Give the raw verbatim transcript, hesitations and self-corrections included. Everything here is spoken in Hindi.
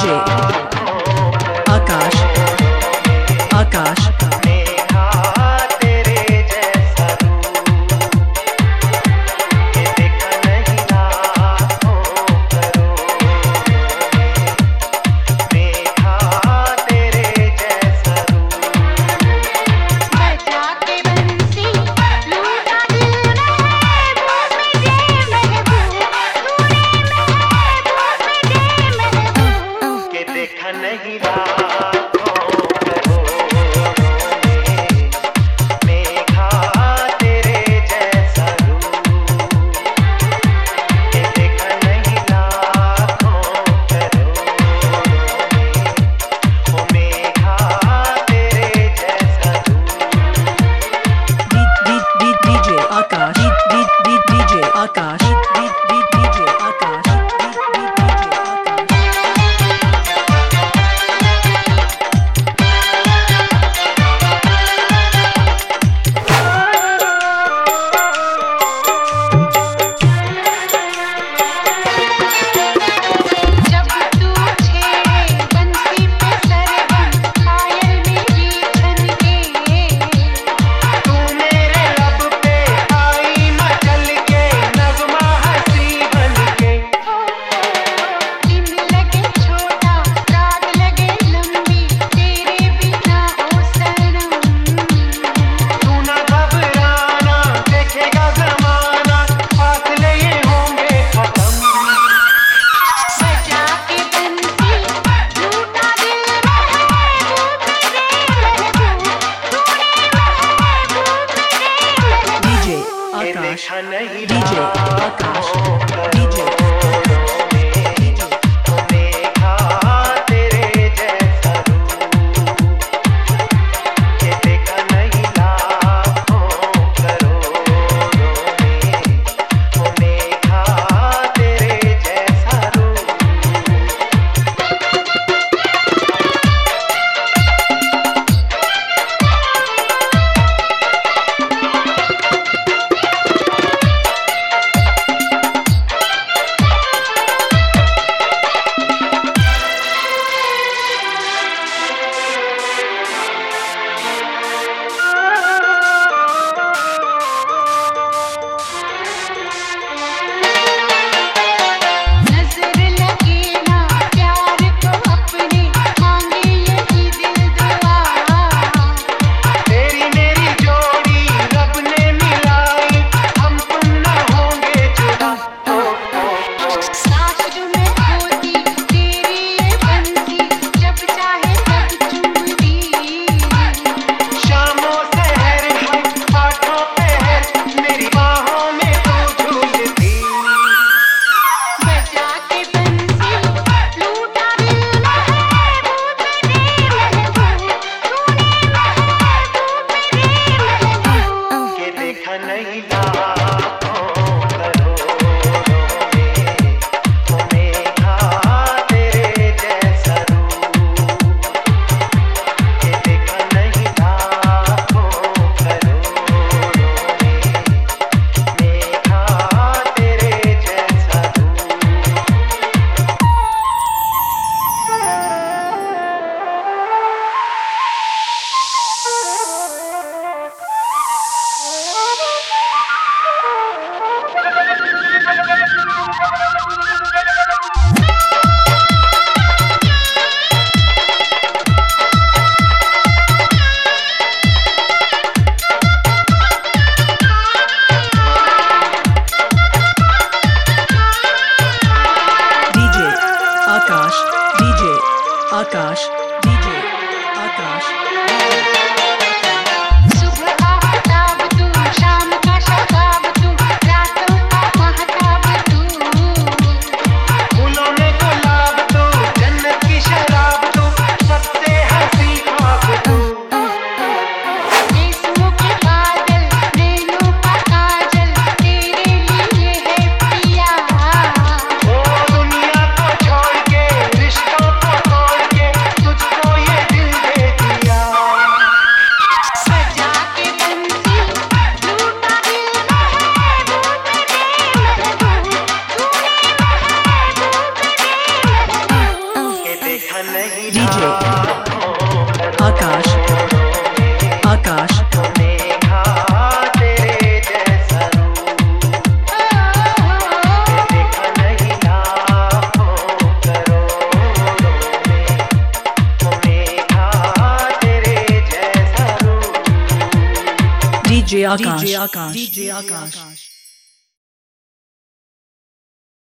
DJ Akash Akash DJ Akash DJ Akash DJ Akash सुबह आफ्ताब तू शाम का शबाब तू रातों का महताब तू फूलों में गुलाब तू जन्नत की शराब तू सबसे हंसी ख्वाब तू रेशमों के बादल नैनों का काजल तेरे लिए है पिया ओ दुनिया को छोड़ के रिश्तों को तोड़ के तुझको ये दिल दे दिया। डीजे आकाश आकाश देखा तेरे जैसा रूप देखा नहीं लाखों करोड़ों में देखा तेरे जैसा रूप DJ Akash DJ Akash DJ आकाश